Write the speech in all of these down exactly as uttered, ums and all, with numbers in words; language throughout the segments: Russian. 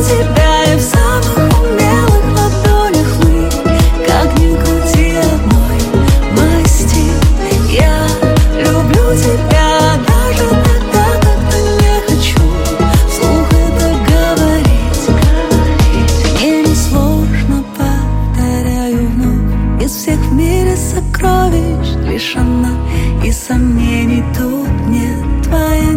тебя, и в самых умелых ладонях мы, как ни крути, одной масти. Я люблю тебя даже тогда, когда не хочу вслух это говорить. Мне несложно, повторяю вновь, из всех в мире сокровищ лишь она, и сомнений тут нет. Твоя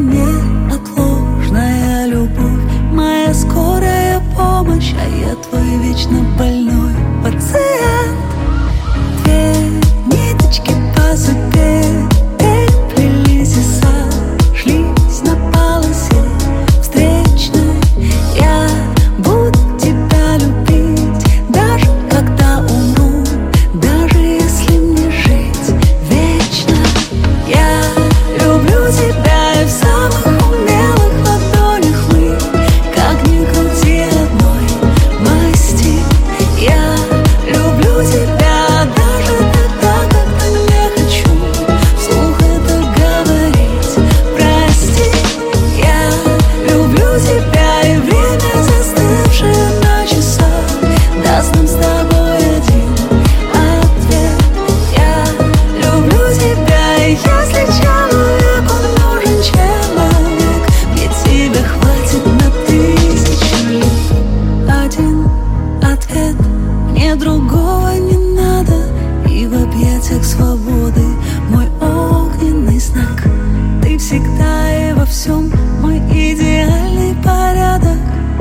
неотложная любовь, моя скорая помощь, а я твой вечно больной пациент. Две ниточки по судьбе переплелись и сошлись на полосе встречной. Я буду тебя любить, даже когда умру, даже если мне жить вечно. Я люблю тебя, и в самых умелых ладонях мы, как ни крути, одной масти. Я люблю тебя даже тогда, когда не хочу вслух это говорить. Прости, я люблю тебя, и время, застывшее на часах, даст нам с тобой один ответ. Я люблю тебя, и если человеку нужен человек, мне тебя хватит на тысячу лет. Один ответ, мне другого не надо, и в объятиях свободы мой огненный знак. Ты всегда и во всем мой идеальный порядок,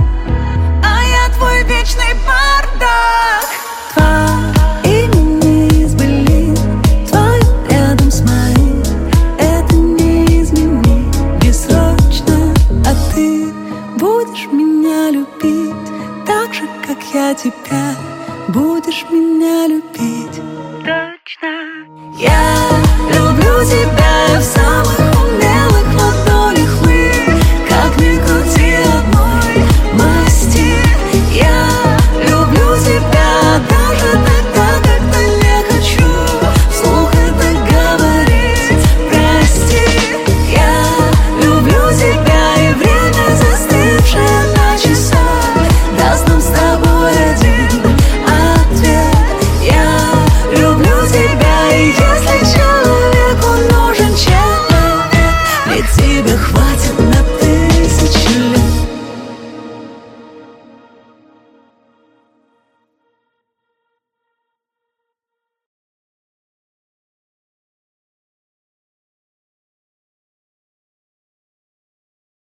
а я твой вечный бардак. Два имени избыли, твое рядом с моим, это не изменить бессрочно. А ты будешь меня любить так же, как я тебя, будешь меня любить точно. Я люблю тебя, и в самых умелых ладонях мы, как ни крути, одной масти. Я люблю тебя даже тогда, когда не хочу вслух это говорить. Прости, я люблю тебя, и время, застывшее на часах, даст нам с тобой один ответ. Я люблю тебя, и если человеку нужен человек, ведь тебе хватит